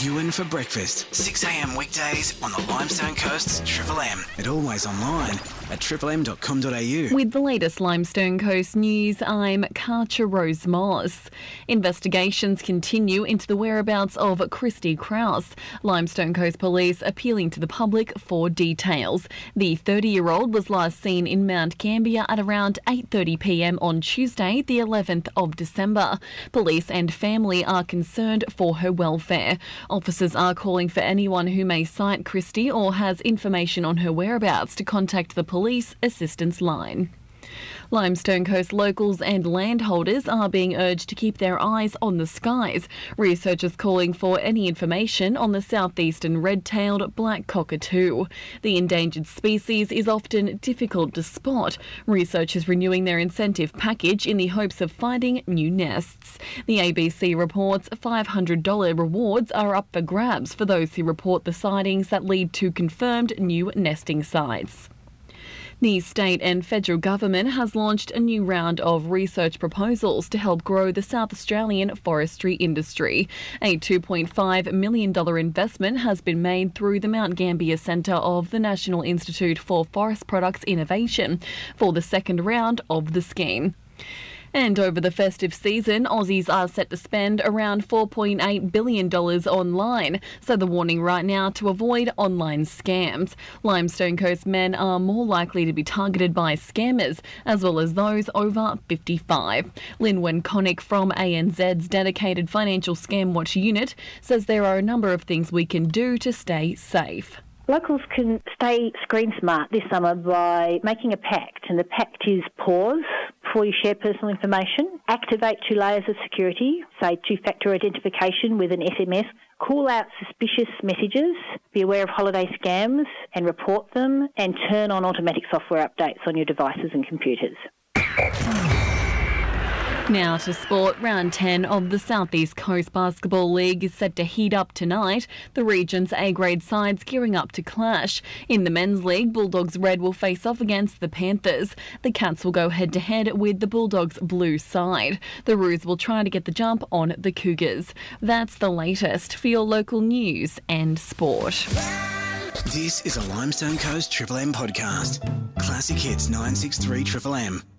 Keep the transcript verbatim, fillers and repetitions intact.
Ewan for breakfast, six a m weekdays on the Limestone Coast's Triple M. And always online at triple m dot com dot a u. With the latest Limestone Coast news, I'm Karcher Rose Moss. Investigations continue into the whereabouts of Christy Krause. Limestone Coast Police appealing to the public for details. The thirty-year-old was last seen in Mount Gambier at around eight thirty p m on Tuesday, the eleventh of December. Police and family are concerned for her welfare. Officers are calling for anyone who may cite Christy or has information on her whereabouts to contact the police assistance line. Limestone Coast locals and landholders are being urged to keep their eyes on the skies. Researchers calling for any information on the southeastern red-tailed black cockatoo. The endangered species is often difficult to spot. Researchers renewing their incentive package in the hopes of finding new nests. The A B C reports five hundred dollars rewards are up for grabs for those who report the sightings that lead to confirmed new nesting sites. The state and federal government has launched a new round of research proposals to help grow the South Australian forestry industry. A two point five million dollars investment has been made through the Mount Gambier Centre of the National Institute for Forest Products Innovation for the second round of the scheme. And over the festive season, Aussies are set to spend around four point eight billion dollars online. So the warning right now to avoid online scams. Limestone Coast men are more likely to be targeted by scammers, as well as those over fifty-five. Lynwen Connick from A N Z's dedicated Financial Scam Watch unit says there are a number of things we can do to stay safe. Locals can stay screen smart this summer by making a pact, and the pact is pause before you share personal information, activate two layers of security, say two-factor identification with an S M S, call out suspicious messages, be aware of holiday scams and report them, and turn on automatic software updates on your devices and computers. Now to sport. Round ten of the South East Coast Basketball League is set to heat up tonight. The region's A-grade sides gearing up to clash. In the men's league, Bulldogs Red will face off against the Panthers. The Cats will go head-to-head with the Bulldogs Blue side. The Roos will try to get the jump on the Cougars. That's the latest for your local news and sport. This is a Limestone Coast Triple M podcast. Classic Hits nine six three Triple M.